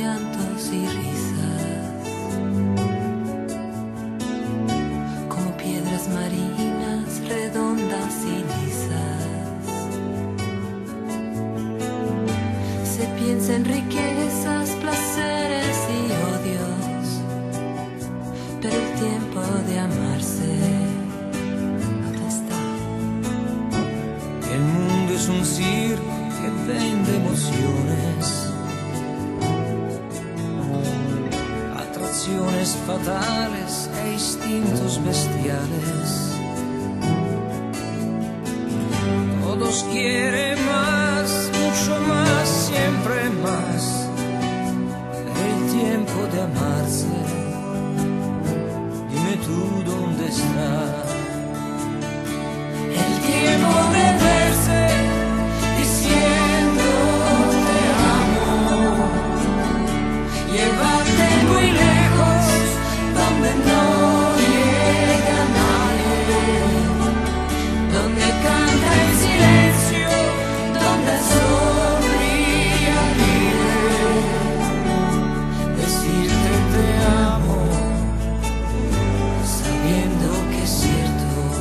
llantos y risas, como piedras marinas redondas y lisas. Se piensa en riquezas, placeres y odios, pero el tiempo de amarse no está. El mundo es un circo que vende emociones, atracciones fatales e instintos bestiales. Todos quieren más, mucho más, siempre más. Pero el tiempo de amarse, dime tú dónde está. El tiempo de verse diciendo te amo, llevarte muy lejos donde no llega nadie, donde canta el silencio, donde el sol brilla libre. Decirte te amo, sabiendo que es cierto.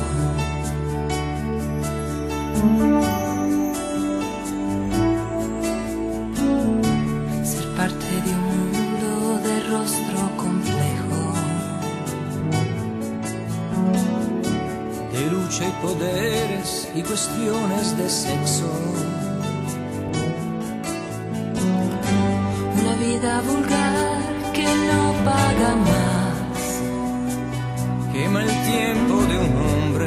Ser parte de un mundo de rostro complejo, De lucha y poderes y cuestiones de sexo. una vida vulgar que no paga más. Quema el tiempo de un hombre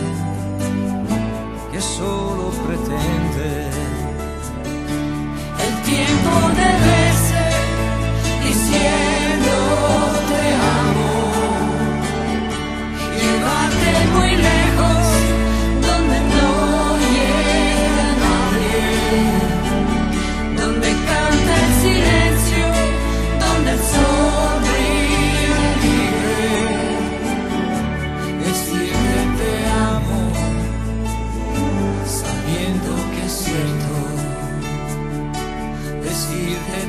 que solo pretende El tiempo de verse diciendo te amo, llevarte muy lejos donde no llega nadie, donde canta el silencio, donde el sol brilla libre. Decirte te amo, sabiendo que es cierto. Decirte